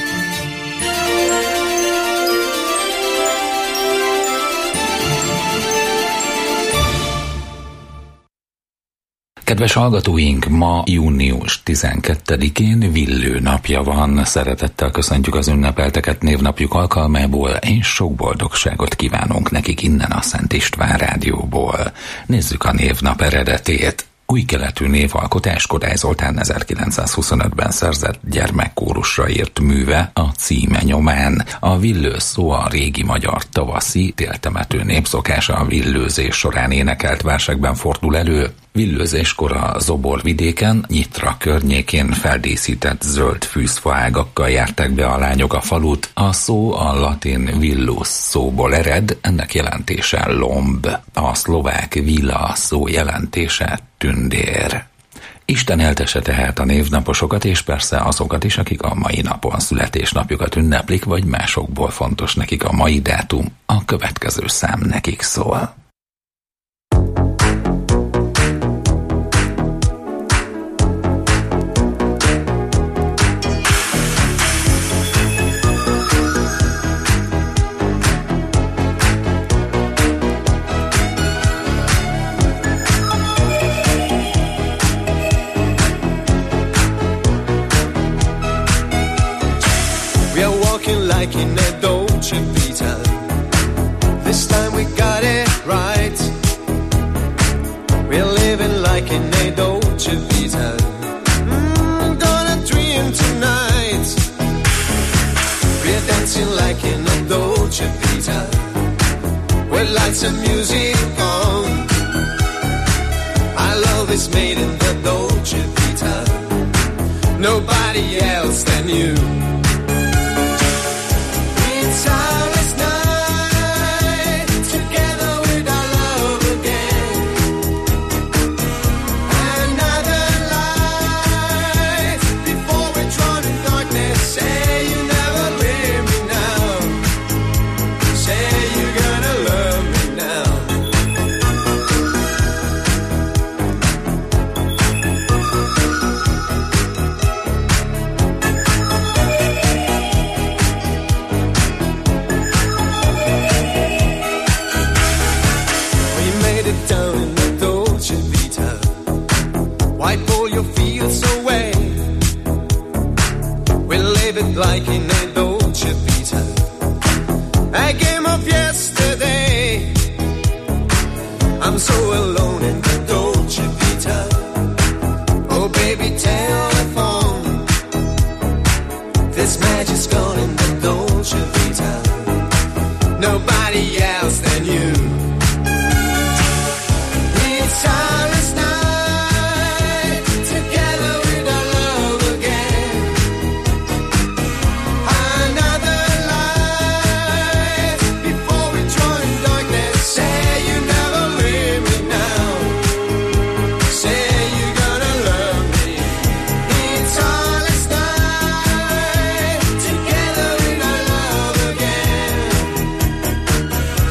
Speaker 2: Kedves hallgatóink, ma június tizenkettedikén Villő napja van. Szeretettel köszöntjük az ünnepelteket névnapjuk alkalmából, és sok boldogságot kívánunk nekik innen a Szent István Rádióból. Nézzük a névnap eredetét. Új keletű névalkotás Kodály Zoltán ezerkilencszázhuszonötben szerzett gyermekkórusra írt műve a címe nyomán. A villő szó a régi magyar tavaszi téltemető népszokása, a villőzés során énekelt versekben fordul elő. Villőzéskor a Zobor vidéken, Nyitra környékén feldíszített zöld fűzfaágakkal járták be a lányok a falut. A szó a latin villus szóból ered, ennek jelentése lomb. A szlovák villa szó jelentése tündér. Isten éltesse tehát a névnaposokat, és persze azokat is, akik a mai napon születésnapjukat ünneplik, vagy másokból fontos nekik a mai dátum. A következő szám nekik szól.
Speaker 11: Like in a Dolce Vita, this time we got it right. We're living like in a Dolce Vita. Mm, gonna dream tonight. We're dancing like in a Dolce Vita, with lights and music on. Our love is made in the Dolce Vita, nobody else than you. Silent night, together with our love again. Another light before we drown in darkness. Say you never leave me now. Say you're gonna love me now. Down in the Dolce Vita, white ball your fields away. We live it like in a Dolce Vita, a game of yesterday. I'm so alone in the Dolce Vita. Oh baby, telephone, this magic's gone in the Dolce Vita, nobody else than you. Silent night, together with our love again. Another light before we drown in darkness. Say you never leave me now. Say you're gonna love me. It's silent night, together with our love again.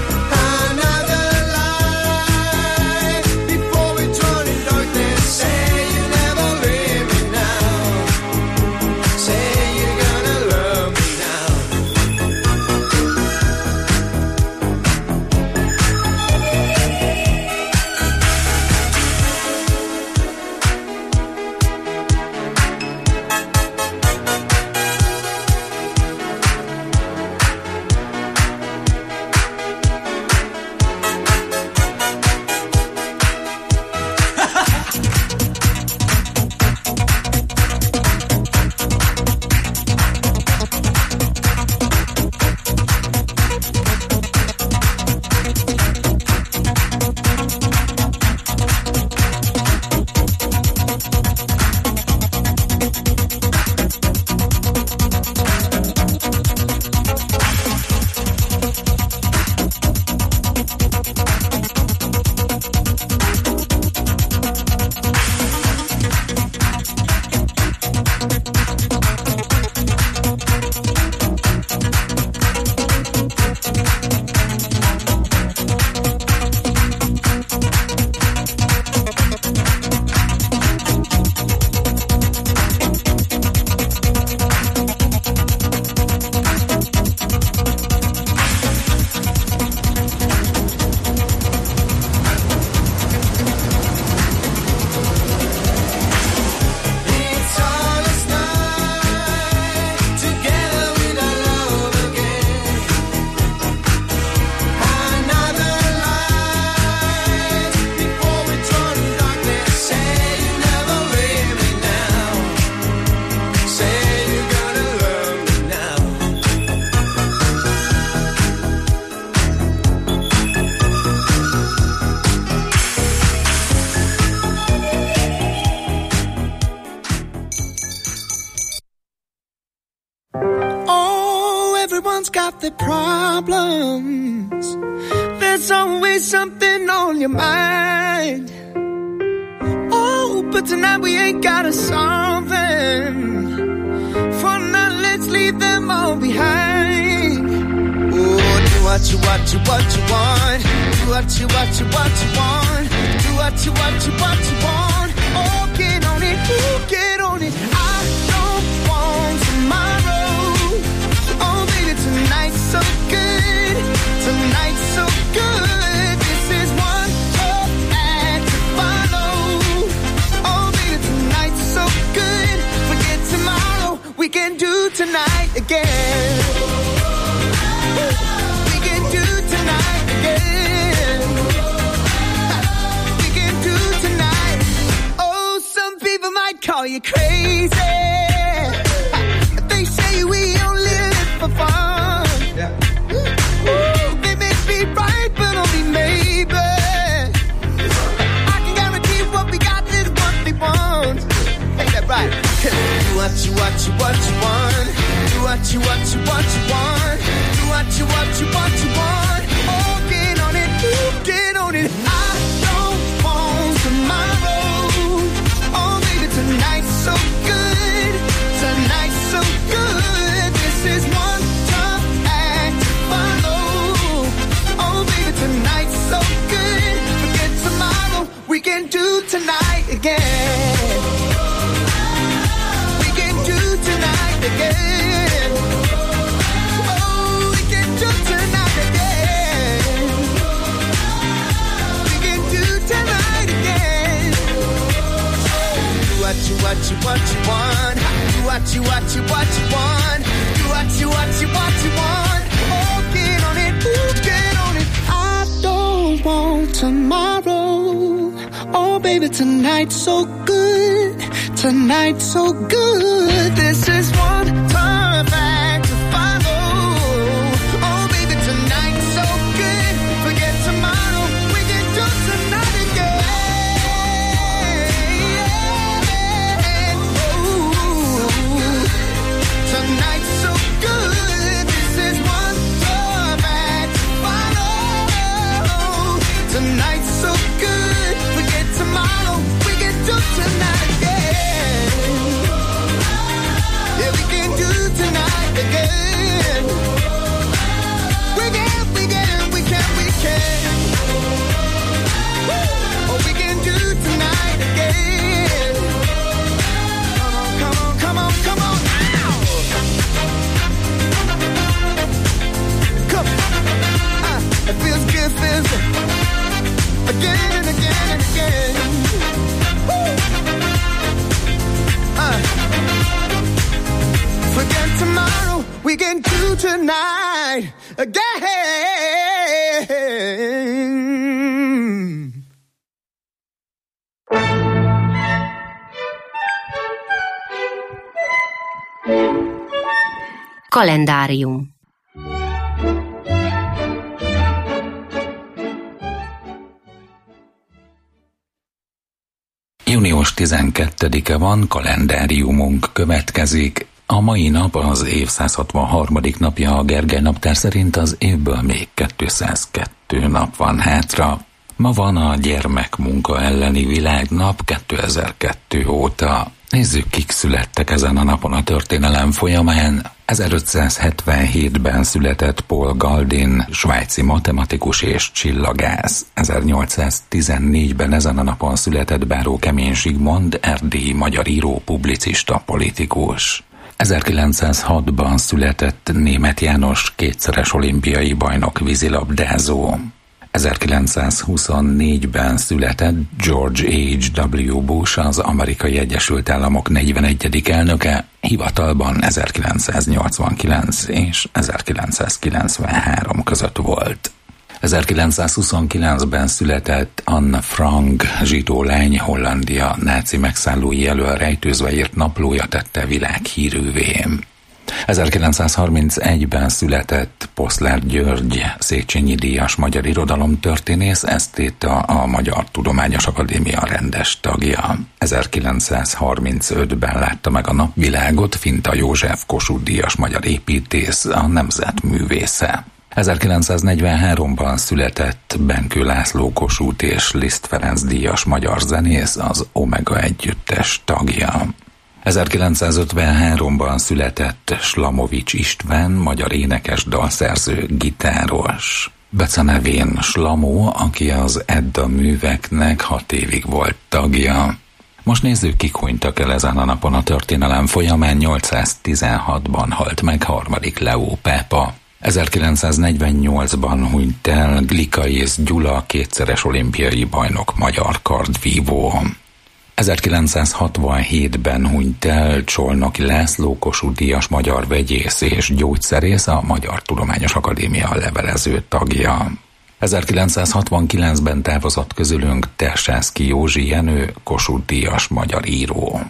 Speaker 11: the problems, there's always something on your mind. Oh, but tonight we ain't gotta solve them. For now, let's leave them all behind. Oh, do what you, what you, what you want. Do what you, what you, what you want. Do what you, what you, what you want. Oh, get on it, ooh, get on it. I don't want tomorrow. Oh, baby, tonight's so good. Tonight's so good. This is one tough act to follow. Oh, baby, tonight's so good. Forget tomorrow. We can do tonight again. We can do tonight again. We can do tonight. Oh, some people might call you crazy. They say we only live for fun. Ooh, they may be right, but only maybe. I can guarantee what we got is what they want. Ain't that right? Do what you, what you, what you want. Do what you, what you, what you want. Do what you, what you, what you want. Oh, get on it, ooh, get on it. I don't want tomorrow. Oh, baby, tonight's so good. Tonight's so good. This is one tough act to follow. Oh, baby, tonight's so good. Forget tomorrow. We can do tonight again. We can do tonight again. Oh, we can do tonight again. We can do tonight again. Do what you, what you, what you want. Do what you, what you, what you want. Do what you, what you, what you want. Oh, get on it, ooh, get on it. I don't want tomorrow. Oh, baby, tonight's so good. Tonight's so good. This is one tough act to follow. Oh, baby, tonight's so good. Forget tomorrow. We can do tonight again. Oh, tonight's so good. This is one tough act to follow. Tonight's so good. Forget tomorrow. We can do tonight again. Yeah, we can do tonight again. We can, we can, we can, we can. Oh, we can do tonight again. Come on, come on, come on, come on. Come on. Ah, it feels good, feels good. Again and again and again. Woo. Uh, forget tomorrow, we can do tonight again.
Speaker 12: Kalendárium.
Speaker 2: június tizenkettedike van, kalendáriumunk következik. A mai nap az év száz hatvanharmadik napja, a Gergely naptár szerint az évből még kétszázkettő nap van hátra. Ma van a gyermekmunka elleni világnap kétezer-kettő óta. Nézzük, kik születtek ezen a napon a történelem folyamán. ezerötszázhetvenhétben született Paul Galdin, svájci matematikus és csillagász. ezernyolcszáztizennégyben ezen a napon született Báró Kemény Zsigmond, erdélyi magyar író, publicista, politikus. ezerkilencszázhatban született Németh János, kétszeres olimpiai bajnok, vízilabdázó. ezerkilencszázhuszonnégyben született George H W Bush, az Amerikai Egyesült Államok negyvenegyedik elnöke, hivatalban ezerkilencszáznyolcvankilenc és ezerkilencszázkilencvenhárom között volt. ezerkilencszázhuszonkilencben született Anne Frank, zsidó lány, Hollandia náci megszállói elől rejtőzve írt naplója tette világhírűvé. ezerkilencszázharmincegyben született Poszlár György, Széchenyi díjas magyar irodalomtörténész, esztéta, a Magyar Tudományos Akadémia rendes tagja. ezerkilencszázharmincötben látta meg a napvilágot Finta József, Kossuth díjas magyar építész, a nemzet művésze. ezerkilencszáznegyvenháromban született Benkő László, Kossuth és Liszt Ferenc díjas magyar zenész, az Omega együttes tagja. ezerkilencszázötvenháromban született Slamovics István, magyar énekes, dalszerző, gitáros. Becenevén Slamó, aki az Edda műveknek hat évig volt tagja. Most nézzük, kik hunytak el ezen a napon a történelem folyamán. nyolcszáztizenhatban halt meg harmadik Leó pápa. ezerkilencszáznegyvennyolcban hunyt el Glikaisz Gyula, kétszeres olimpiai bajnok, magyar kardvívó. ezerkilencszázhatvanhétben hunyt el Csolnoki László, Kossuth díjas magyar vegyész és gyógyszerész, a Magyar Tudományos Akadémia levelező tagja. ezerkilencszázhatvankilencben távozott közülünk Tersászky Józsi Jenő, Kossuth díjas magyar író.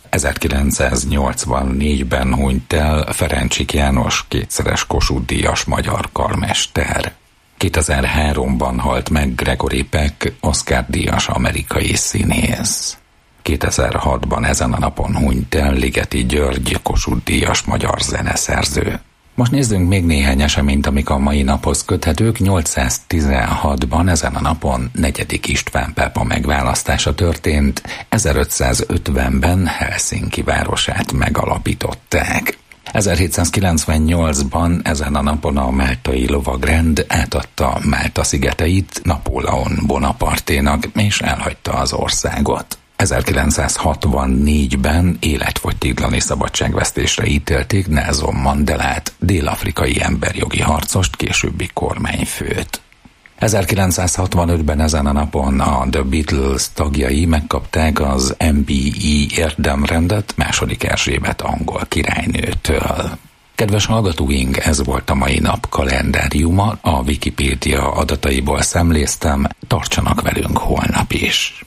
Speaker 2: ezerkilencszáznyolcvannégyben hunyt el Ferencsik János, kétszeres Kossuth díjas magyar karmester. kétezer-háromban halt meg Gregory Peck, Oscar díjas amerikai színész. kétezer-hatban ezen a napon hunyt el Ligeti György, Kossuth díjas magyar zeneszerző. Most nézzünk még néhány eseményt, amik a mai naphoz köthetők. nyolcszáztizenhatban ezen a napon negyedik István pápa megválasztása történt, ezerötszázötvenben Helsinki városát megalapították. ezerhétszázkilencvennyolcban ezen a napon a máltai lovagrend átadta Málta szigeteit Napóleon Bonaparténak, és elhagyta az országot. ezerkilencszázhatvannégyben életfogytiglani szabadságvesztésre ítélték Nelson Mandelát, dél-afrikai emberjogi harcost, későbbi kormányfőt. ezerkilencszázhatvanötben ezen a napon a The Beatles tagjai megkapták az em bé i érdemrendet második Erzsébet angol királynőtől. Kedves hallgatóink, ez volt a mai nap kalendáriuma, a Wikipédia adataiból szemléztem, tartsanak velünk holnap is.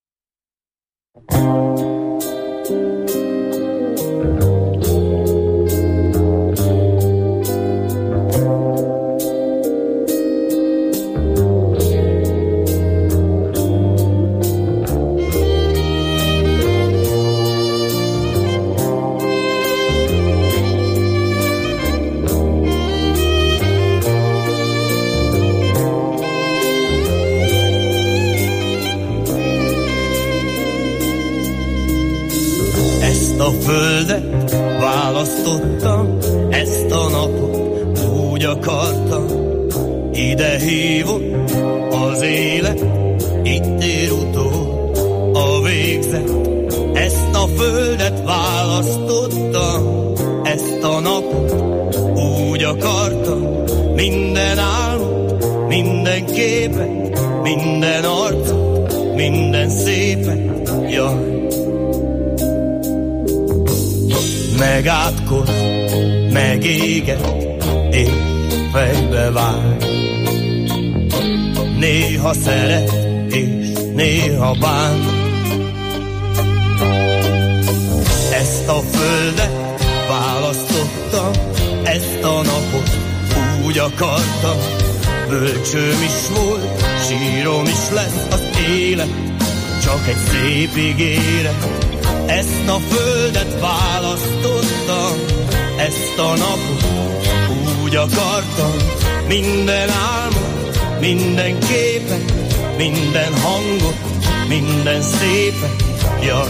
Speaker 12: A földet választottam, ezt a napot úgy akartam, ide hívott az élet, itt ér utol a végzet. Ezt a földet választottam, ezt a napot úgy akartam, minden álmot, minden képet, minden arcot, minden szépet, jaj. Megátkoz, megéget, és fejbe vág. Néha szeret, és néha bán. Ezt a földet választottam, ezt a napot úgy akartam. Bölcsőm is volt, sírom is lesz az élet, csak egy szép ígéret. Ezt a földet választottam, ezt a napot úgy akartam, minden álmot, minden képet, minden hangot, minden szépet, jaj.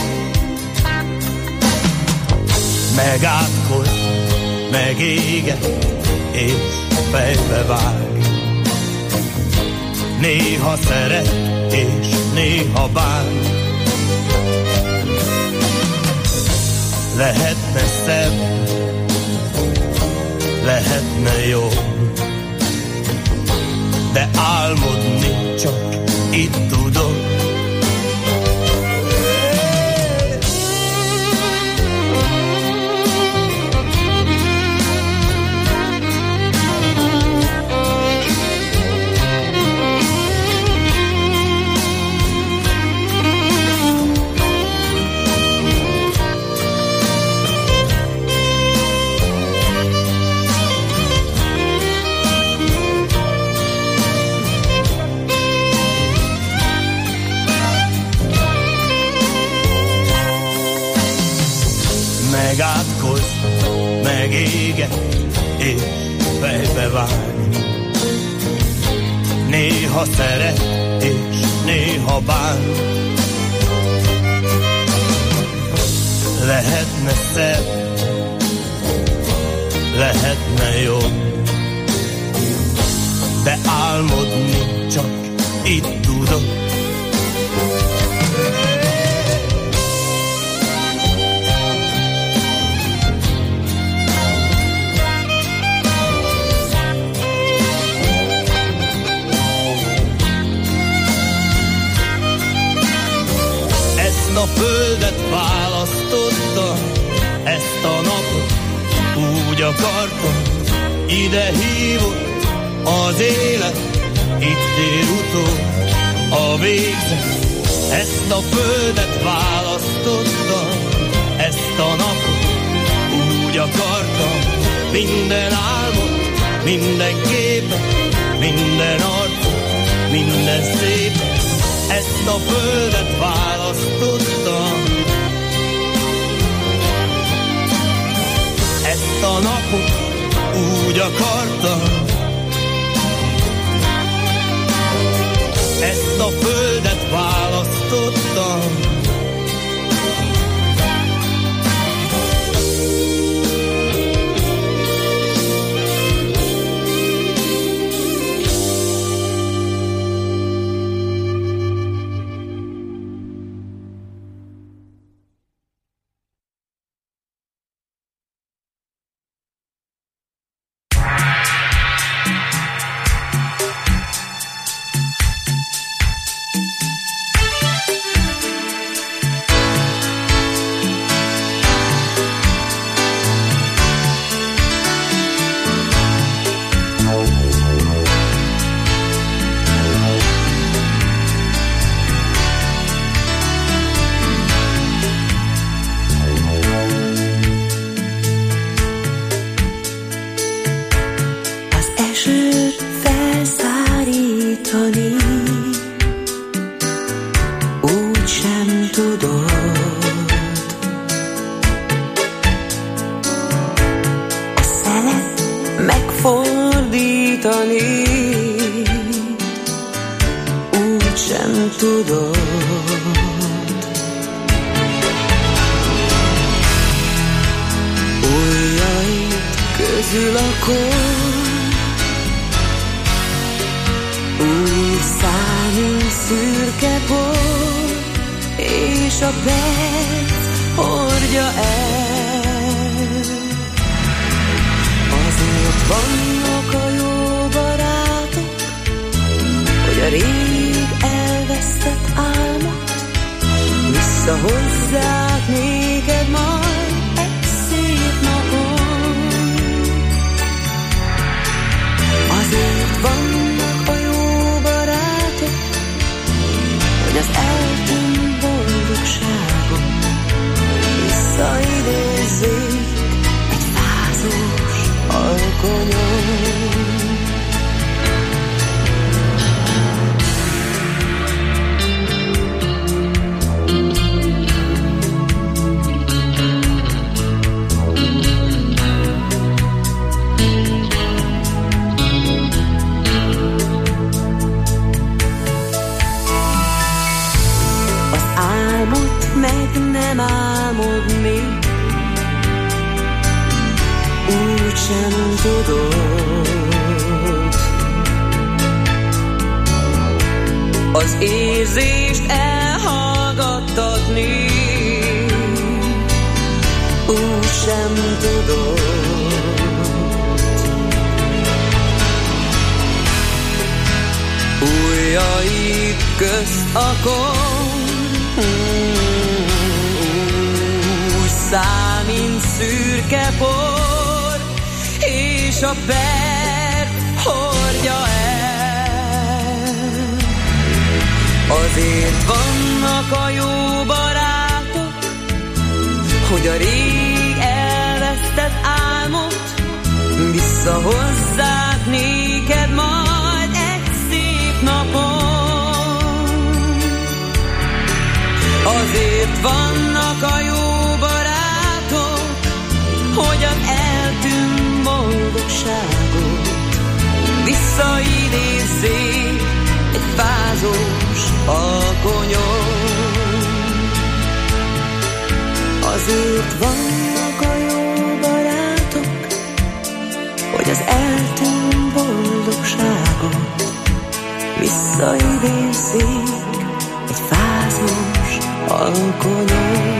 Speaker 12: Megátkoz, megéget, és fejbe vág. Néha szeret, és néha bán. Lehetne szebb, lehetne jobb, de álmodni csak itt tudok. néha szeret és néha bán. Lehetne szebb, lehetne jobb, de álmodni csak itt tudok. Ezt a földet választottam, ezt a napot úgy akartam, ide hívott az élet, itt ér utol a végzet. Ezt a földet választottam, ezt a napot úgy akartam, minden álmot, minden képet, minden arcot, minden szépet. Ezt a földet választottam, ezt a napot úgy akartam, ezt a földet választottam.
Speaker 13: Az érzést elhallgattatni úgy sem tudod. Ujjaid közt akkor úgy száll, mint szürke por, és a pert hordja el. Azért vannak a jó barátok, hogy a rég elvesztett álmot visszahozzák néked majd egy szép napon. Azért vannak a jó barátok, hogy az eltűnt boldogságot visszaidézzék egy vannak a jó barátok, hogy az eltűnt boldogságot visszaidézzék egy fázos alkonyon.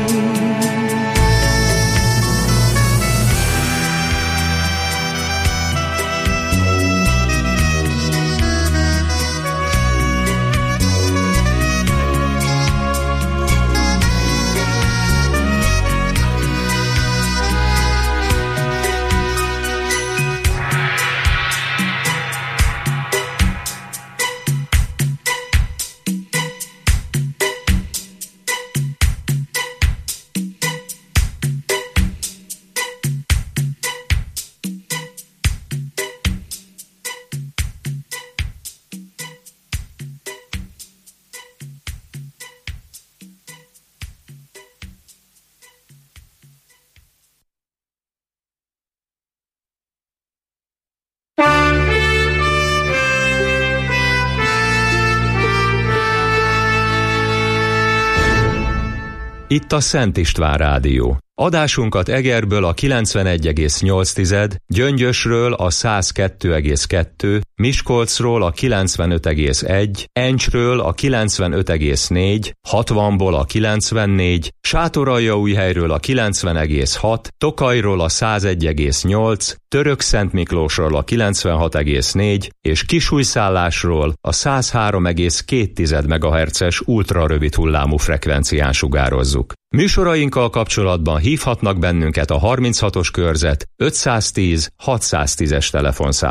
Speaker 1: Itt a Szent István Rádió. Adásunkat Egerből a kilencvenegy egész nyolc, Gyöngyösről a száz kettő egész kettő, Miskolcról a kilencvenöt egész egy, Encsről a kilencvenöt egész négy, hatvanból a kilencvennégy, Sátoraljaújhelyről a kilencven egész hat, Tokajról a száz egy egész nyolc, Törökszentmiklósról a kilencvenhat egész négy és Kisújszállásról a száz három egész két megahertzes ultrarövid hullámú frekvencián sugározzuk. Műsorainkkal kapcsolatban hívhatnak bennünket a harminchatos körzet ötszáztíz hatszáztízes telefonszámon.